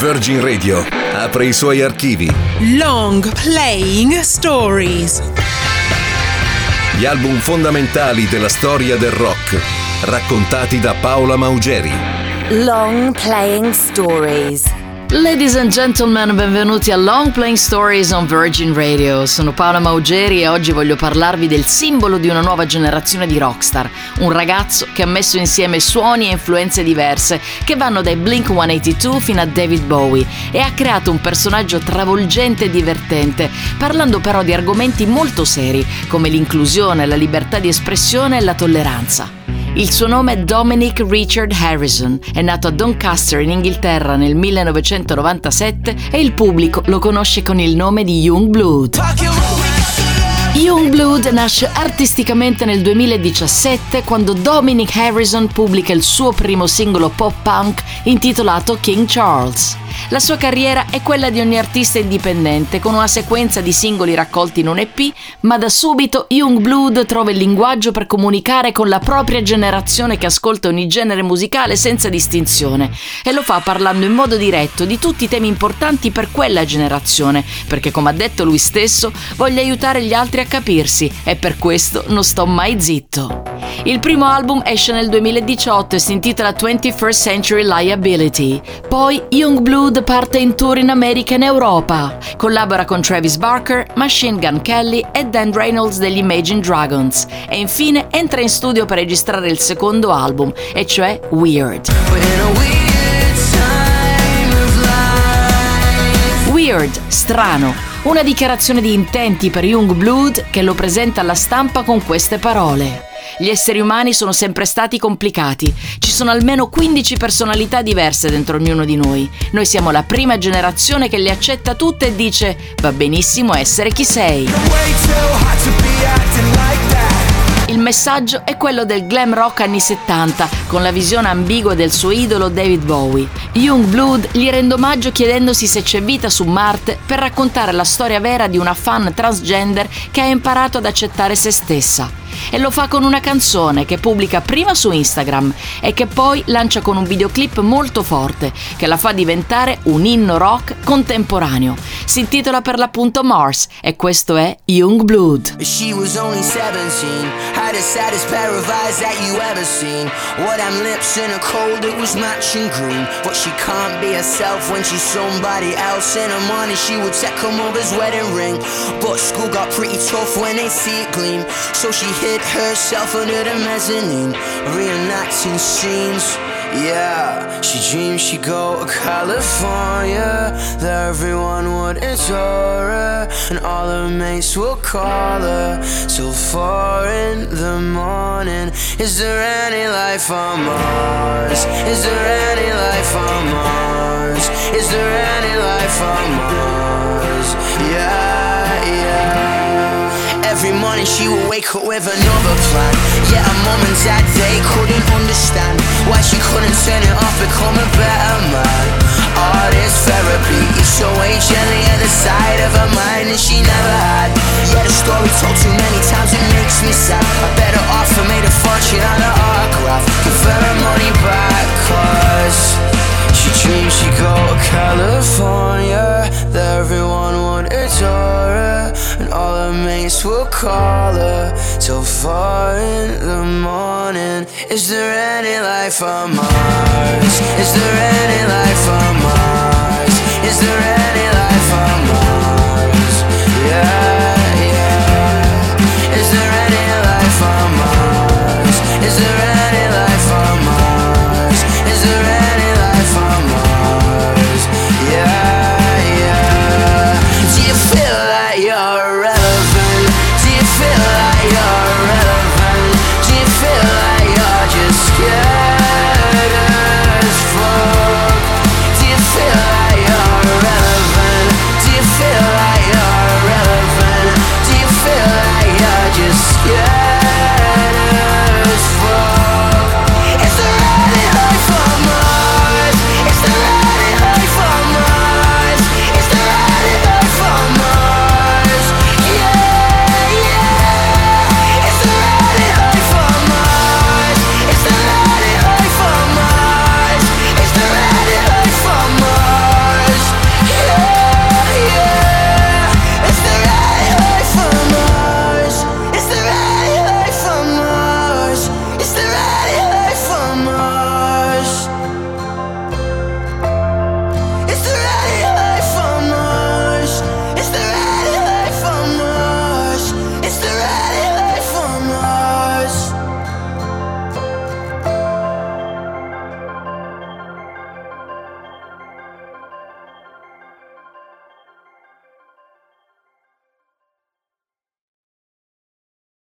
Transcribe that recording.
Virgin Radio apre i suoi archivi. Long Playing Stories. Gli album fondamentali della storia del rock, raccontati da Paola Maugeri. Long Playing Stories. Ladies and gentlemen, benvenuti a Long Playing Stories on Virgin Radio. Sono Paola Maugeri e oggi voglio parlarvi del simbolo di una nuova generazione di rockstar, un ragazzo che ha messo insieme suoni e influenze diverse che vanno dai Blink-182 fino a David Bowie e ha creato un personaggio travolgente e divertente, parlando però di argomenti molto seri come l'inclusione, la libertà di espressione e la tolleranza. Il suo nome è Dominic Richard Harrison, è nato a Doncaster in Inghilterra nel 1997 e il pubblico lo conosce con il nome di Yungblud. Yungblud nasce artisticamente nel 2017 quando Dominic Harrison pubblica il suo primo singolo pop punk intitolato King Charles. La sua carriera è quella di ogni artista indipendente, con una sequenza di singoli raccolti in un EP, ma da subito Yungblud trova il linguaggio per comunicare con la propria generazione che ascolta ogni genere musicale senza distinzione, e lo fa parlando in modo diretto di tutti i temi importanti per quella generazione, perché come ha detto lui stesso, voglio aiutare gli altri a capirsi e per questo non sto mai zitto. Il primo album esce nel 2018 e si intitola 21st Century Liability. Poi Yungblud parte in tour in America e in Europa. Collabora con Travis Barker, Machine Gun Kelly e Dan Reynolds degli Imagine Dragons. E infine entra in studio per registrare il secondo album, e cioè Weird. Weird, strano. Una dichiarazione di intenti per Yungblud che lo presenta alla stampa con queste parole. Gli esseri umani sono sempre stati complicati. Ci sono almeno 15 personalità diverse dentro ognuno di noi. Noi siamo la prima generazione che le accetta tutte e dice: va benissimo essere chi sei. Il messaggio è quello del glam rock anni 70, con la visione ambigua del suo idolo David Bowie. Yungblud gli rende omaggio chiedendosi se c'è vita su Marte per raccontare la storia vera di una fan transgender che ha imparato ad accettare se stessa. E lo fa con una canzone che pubblica prima su Instagram e che poi lancia con un videoclip molto forte che la fa diventare un inno rock contemporaneo. Si intitola per l'appunto Mars e questo è Yungblud. She was only 17, had the saddest pair of eyes that you ever seen. What them lips in a cold, it was matching green. But she can't be herself when she's somebody else. In the morning she would take her mother's wedding ring, but school got pretty tough when they see it gleam. So she hid herself under the mezzanine, reenacting scenes. Yeah, she dreamed she'd go to California, that everyone would adore her, and all her mates would call her till 4 in the morning. Is there any life on Mars? Is there any life on Mars? Is there any life on Mars? Yeah, yeah. Every morning she would wake up with another plan. Yeah, her mom and dad, they couldn't understand why she couldn't turn it off, become a better man. All this therapy is away gently at the side of her mind, and she never had. Yeah, the story told too many times, it makes me sad. I better off and made a fortune on her autograph. Give her her money back, cause she dreamed she'd go to California, that everyone would adore her, and all her mates would call her till 4 in the morning. Is there any life on Mars? Is there any